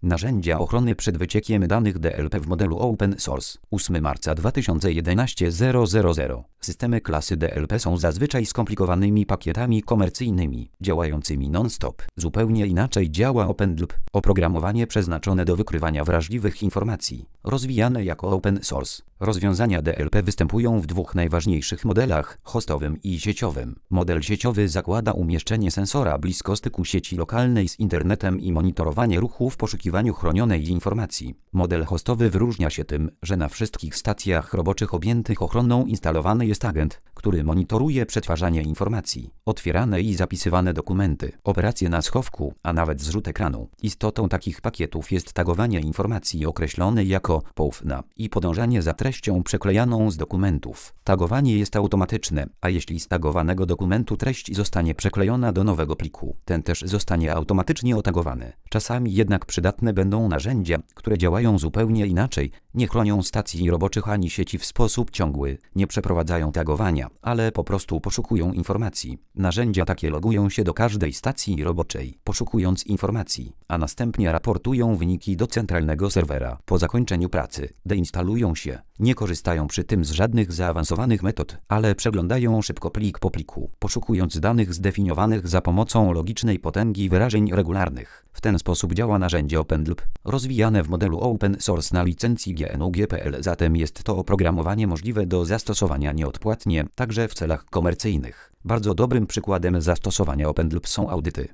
Narzędzia ochrony przed wyciekiem danych DLP w modelu Open Source. 8 marca 2011 000. Systemy klasy DLP są zazwyczaj skomplikowanymi pakietami komercyjnymi, działającymi non-stop. Zupełnie inaczej działa OpenDLP, oprogramowanie przeznaczone do wykrywania wrażliwych informacji, rozwijane jako open source. Rozwiązania DLP występują w dwóch najważniejszych modelach, hostowym i sieciowym. Model sieciowy zakłada umieszczenie sensora blisko styku sieci lokalnej z internetem i monitorowanie ruchu w poszukiwaniu chronionej informacji. Model hostowy wyróżnia się tym, że na wszystkich stacjach roboczych objętych ochroną instalowany jest agent, który monitoruje przetwarzanie informacji, otwierane i zapisywane dokumenty, operacje na schowku, a nawet zrzut ekranu. Istotą takich pakietów jest tagowanie informacji określonej jako poufna i podążanie za treścią przeklejaną z dokumentów. Tagowanie jest automatyczne, a jeśli z tagowanego dokumentu treść zostanie przeklejona do nowego pliku, ten też zostanie automatycznie otagowany. Czasami jednak przydatne będą narzędzia, które działają zupełnie inaczej, nie chronią stacji roboczych ani sieci w sposób ciągły, nie przeprowadzają tagowania, ale po prostu poszukują informacji. Narzędzia takie logują się do każdej stacji roboczej, poszukując informacji, a następnie raportują wyniki do centralnego serwera. Po zakończeniu pracy deinstalują się, nie korzystają przy tym z żadnych zaawansowanych metod, ale przeglądają szybko plik po pliku, poszukując danych zdefiniowanych za pomocą logicznej potęgi wyrażeń regularnych. W ten sposób działa narzędzie OpenDLP, rozwijane w modelu open source na licencji GNU-GPL. Zatem jest to oprogramowanie możliwe do zastosowania nieodpłatnie, także w celach komercyjnych. Bardzo dobrym przykładem zastosowania OpenDLP są audyty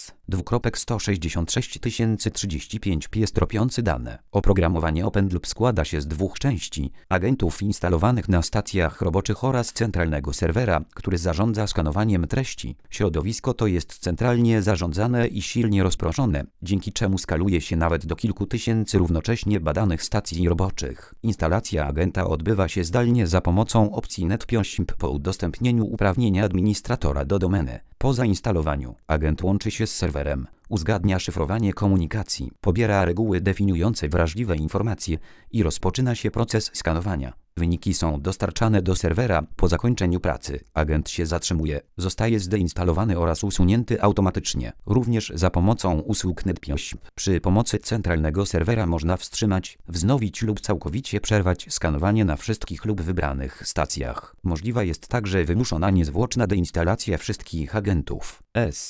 S:166 pies tropiący dane. Oprogramowanie OpenDLP składa się z dwóch części: agentów instalowanych na stacjach roboczych oraz centralnego serwera, który zarządza skanowaniem treści. Środowisko to jest centralnie zarządzane i silnie rozproszone, dzięki czemu skaluje się nawet do kilku tysięcy równocześnie badanych stacji roboczych. Instalacja agenta odbywa się zdalnie za pomocą opcji NetPioSimp po udostępnieniu uprawnienia administratora do domeny. Po zainstalowaniu agent łączy się z serwerem, uzgadnia szyfrowanie komunikacji, pobiera reguły definiujące wrażliwe informacje i rozpoczyna się proces skanowania. Wyniki są dostarczane do serwera. Po zakończeniu pracy agent się zatrzymuje, zostaje zdeinstalowany oraz usunięty automatycznie. Również za pomocą usług NetPioSimp przy pomocy centralnego serwera można wstrzymać, wznowić lub całkowicie przerwać skanowanie na wszystkich lub wybranych stacjach. Możliwa jest także wymuszona niezwłoczna deinstalacja wszystkich agentów.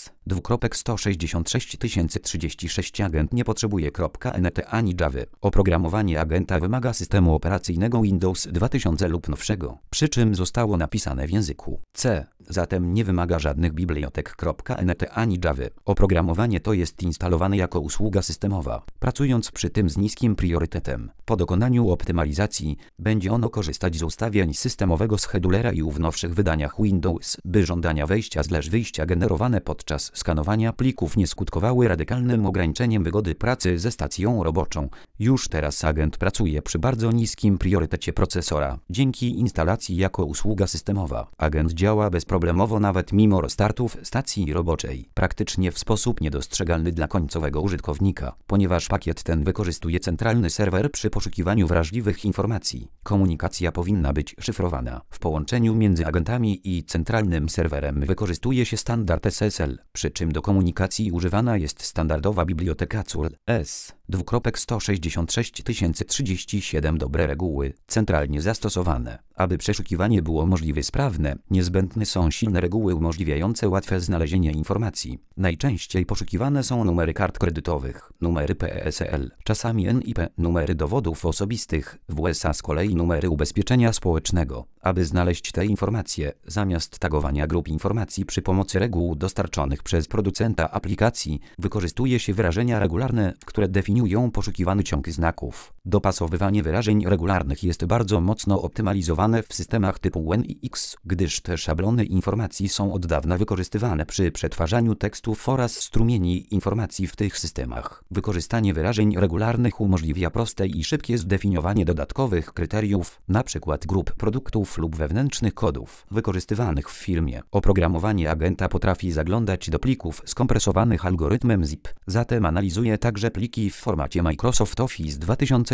S:166 agent nie potrzebuje .NET ani Java. Oprogramowanie agenta wymaga systemu operacyjnego Windows 2000 lub nowszego, przy czym zostało napisane w języku C, zatem nie wymaga żadnych bibliotek .NET ani Java. Oprogramowanie to jest instalowane jako usługa systemowa, pracując przy tym z niskim priorytetem. Po dokonaniu optymalizacji będzie ono korzystać z ustawień systemowego schedulera i w nowszych wydaniach Windows, by żądania wejścia/wyjścia generowane podczas skanowania plików nie skutkowały radykalnym ograniczeniem wygody pracy ze stacją roboczą. Już teraz agent pracuje przy bardzo niskim priorytecie procesora. Dzięki instalacji jako usługa systemowa, agent działa bezproblemowo nawet mimo restartów stacji roboczej, praktycznie w sposób niedostrzegalny dla końcowego użytkownika, ponieważ pakiet ten wykorzystuje centralny serwer przy poszukiwaniu wrażliwych informacji. Komunikacja powinna być szyfrowana. W połączeniu między agentami i centralnym serwerem wykorzystuje się standard SSL, przy czym do komunikacji używana jest standardowa biblioteka CURL S:166 dobre reguły, centralnie zastosowane. Aby przeszukiwanie było możliwie sprawne, niezbędne są silne reguły umożliwiające łatwe znalezienie informacji. Najczęściej poszukiwane są numery kart kredytowych, numery PESEL, czasami NIP, numery dowodów osobistych, w USA z kolei numery ubezpieczenia społecznego. Aby znaleźć te informacje, zamiast tagowania grup informacji przy pomocy reguł dostarczonych przez producenta aplikacji, wykorzystuje się wyrażenia regularne, które definiują poszukiwany ciąg znaków. Dopasowywanie wyrażeń regularnych jest bardzo mocno optymalizowane w systemach typu WNIX, gdyż te szablony informacji są od dawna wykorzystywane przy przetwarzaniu tekstów oraz strumieni informacji w tych systemach. Wykorzystanie wyrażeń regularnych umożliwia proste i szybkie zdefiniowanie dodatkowych kryteriów, np. grup produktów lub wewnętrznych kodów wykorzystywanych w firmie. Oprogramowanie agenta potrafi zaglądać do plików skompresowanych algorytmem ZIP, zatem analizuje także pliki w formacie Microsoft Office 2000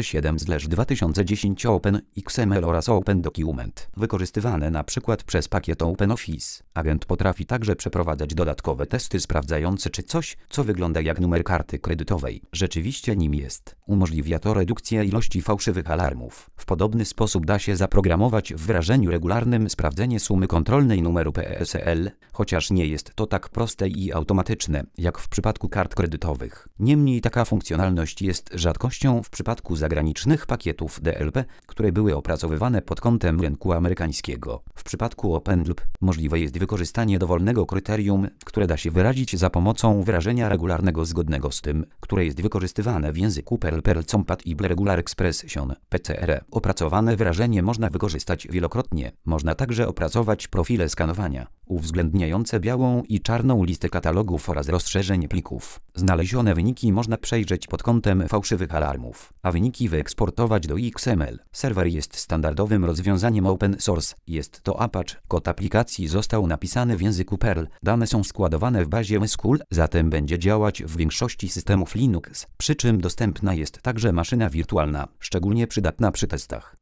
2007/2010 Open XML oraz Open Document, wykorzystywane na przykład przez pakiet OpenOffice. Agent potrafi także przeprowadzać dodatkowe testy sprawdzające, czy coś, co wygląda jak numer karty kredytowej, rzeczywiście nim jest. Umożliwia to redukcję ilości fałszywych alarmów. W podobny sposób da się zaprogramować w wyrażeniu regularnym sprawdzenie sumy kontrolnej numeru PESEL, chociaż nie jest to tak proste i automatyczne, jak w przypadku kart kredytowych. Niemniej taka funkcjonalność jest rzadkością w przypadku zagranicznych pakietów DLP, które były opracowywane pod kątem rynku amerykańskiego. W przypadku OpenDLP możliwe jest wykorzystanie dowolnego kryterium, które da się wyrazić za pomocą wyrażenia regularnego zgodnego z tym, które jest wykorzystywane w języku Perl Compatible Regular Expression (PCR). Opracowane wyrażenie można wykorzystać wielokrotnie. Można także opracować profile skanowania, uwzględniające białą i czarną listę katalogów oraz rozszerzeń plików. Znalezione wyniki można przejrzeć pod kątem fałszywych alarmów, a wyniki wyeksportować do XML. Serwer jest standardowym rozwiązaniem open source. Jest to Apache. Kod aplikacji został napisany w języku Perl. Dane są składowane w bazie MySQL, zatem będzie działać w większości systemów Linux, przy czym dostępna jest także maszyna wirtualna, szczególnie przydatna przy testach.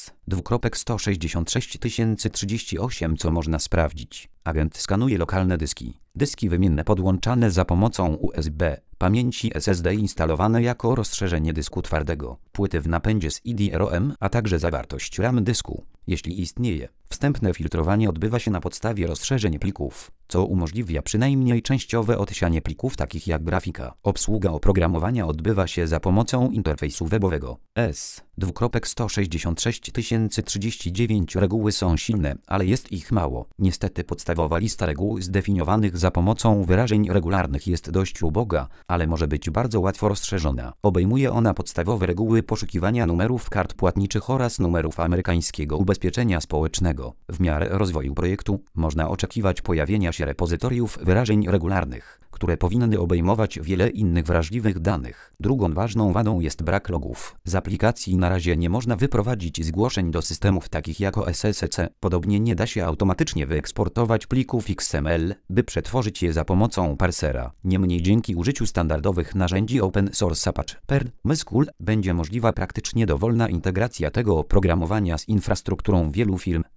S2.166038 Co można sprawdzić? Agent skanuje lokalne dyski. Dyski wymienne podłączane za pomocą USB, pamięci SSD instalowane jako rozszerzenie dysku twardego, płyty w napędzie z CD-ROM, a także zawartość RAM dysku, jeśli istnieje. Wstępne filtrowanie odbywa się na podstawie rozszerzeń plików, co umożliwia przynajmniej częściowe odsianie plików takich jak grafika. Obsługa oprogramowania odbywa się za pomocą interfejsu webowego. S2.166039 Reguły są silne, ale jest ich mało. Niestety podstawowa lista reguł zdefiniowanych za pomocą wyrażeń regularnych jest dość uboga, ale może być bardzo łatwo rozszerzona. Obejmuje ona podstawowe reguły poszukiwania numerów kart płatniczych oraz numerów amerykańskiego ubezpieczenia społecznego. W miarę rozwoju projektu można oczekiwać pojawienia się repozytoriów wyrażeń regularnych, które powinny obejmować wiele innych wrażliwych danych. Drugą ważną wadą jest brak logów. Z aplikacji na razie nie można wyprowadzić zgłoszeń do systemów takich jak SSC. Podobnie nie da się automatycznie wyeksportować plików XML, by przetworzyć je za pomocą parsera. Niemniej dzięki użyciu standardowych narzędzi open source Apache, Perl, MySQL będzie możliwa praktycznie dowolna integracja tego oprogramowania z infrastrukturą wielu firm.